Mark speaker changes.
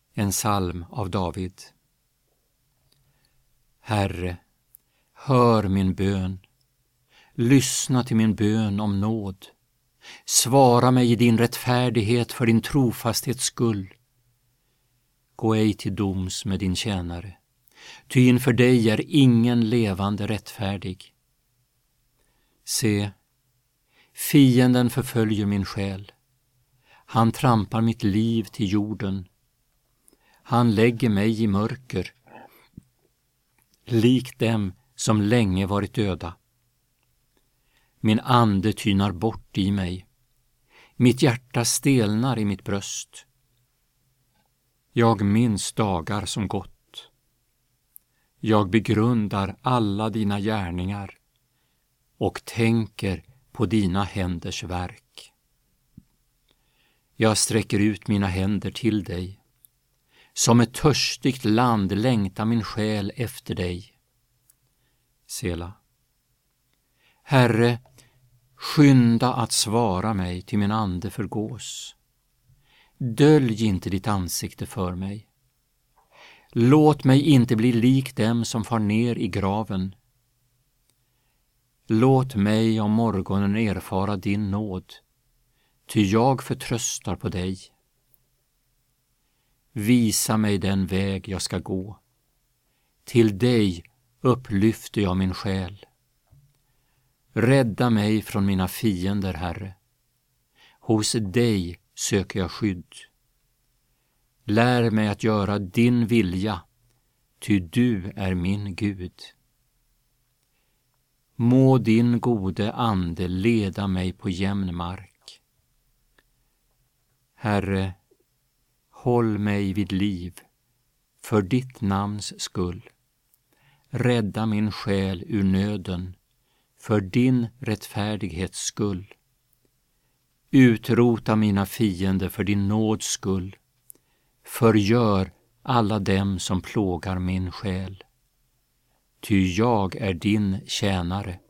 Speaker 1: En psalm av David. Herre, hör min bön. Lyssna till min bön om nåd. Svara mig i din rättfärdighet för din trofasthets skull. Gå ej till doms med din tjänare, ty inför dig är ingen levande rättfärdig. Se, fienden förföljer min själ. Han trampar mitt liv till jorden. Han lägger mig i mörker, lik dem som länge varit döda. Min ande tynar bort i mig. Mitt hjärta stelnar i mitt bröst. Jag minns dagar som gått. Jag begrundar alla dina gärningar och tänker på dina händers verk. Jag sträcker ut mina händer till dig. Som ett törstigt land längtar min själ efter dig. Sela. Herre, skynda att svara mig till min ande förgås. Dölj inte ditt ansikte för mig. Låt mig inte bli lik dem som far ner i graven. Låt mig om morgonen erfara din nåd, ty jag förtröstar på dig. Visa mig den väg jag ska gå. Till dig upplyfter jag min själ. Rädda mig från mina fiender, Herre. Hos dig söker jag skydd. Lär mig att göra din vilja, ty du är min Gud. Må din gode ande leda mig på jämn mark. Herre, håll mig vid liv för ditt namns skull. Rädda min själ ur nöden för din rättfärdighets skull. Utrota mina fiender för din nåds skull. Förgör alla dem som plågar min själ. Ty jag är din tjänare.